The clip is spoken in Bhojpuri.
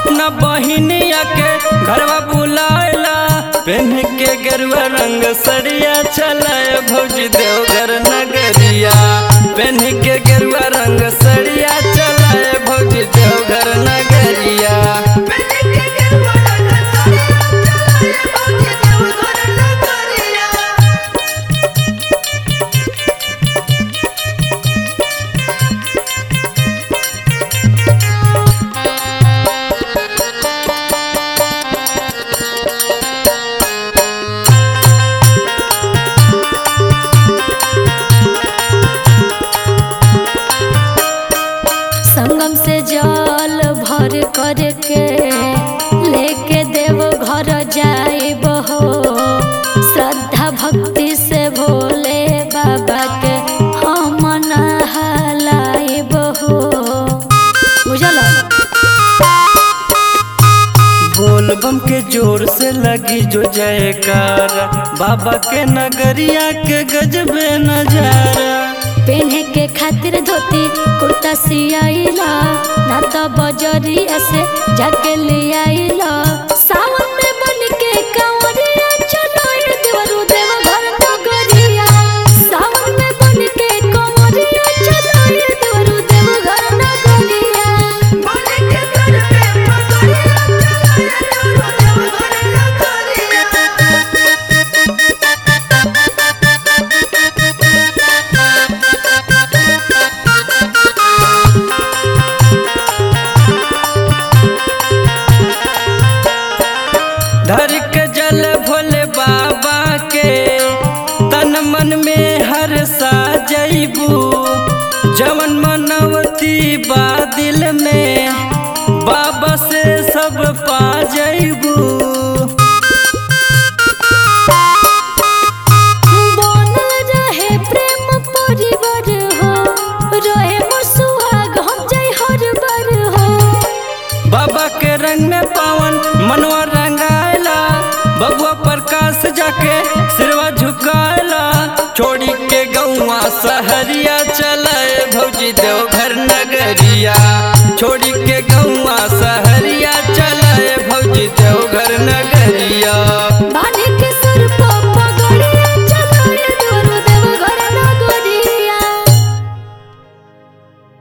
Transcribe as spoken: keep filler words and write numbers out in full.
अपना बहिनिया के घरवा बुलायला, पहन के गेरुआ रंग सड़िया चलाए भौजी देवघर नगरिया। पहन के गेरुआ रंग सड़िया चलाए भौजी देवघर नगरिया। संगम से जल भर करके लेके देव घर जाइब हो। श्रद्धा भक्ति से भोले बाबा के हम नहलाइब हो। बुझल? बोल बम के जोर से लगी जो जयकारा, बाबा के नगरिया के गजबे नजारा। पहने के खातिर धोती कुर्ता सियाइला, ना तो बजरिया से जाके लियाइला। सावन में बन के कांवरिया चलो ये देवरू देव घर नगरिया। सावन में बन के कांवरिया चलो ये देवरू देव घर नगरिया। बन के घर पे पगड़िया चलो ये देवरू देव घर नगरिया। धर के जल भोले बाबा के तन मन में हर सा जइबू। जवन मनवती बा दिल में बाबा से सब पा जइबू। बनल रहे प्रेम परिवार हो, रहे मोर सुहाग हम जय हर बार हो। बाबा के रंग में पावन मनवा रंगायला, बबुआ प्रकाश जाके सिरवा झुकायला। छोड़ी के गौवा सहरिया चलाए भौजी देवघर नगरिया। छोड़ी के गौवा सहरिया चलाए भौजी देवघर नगरिया।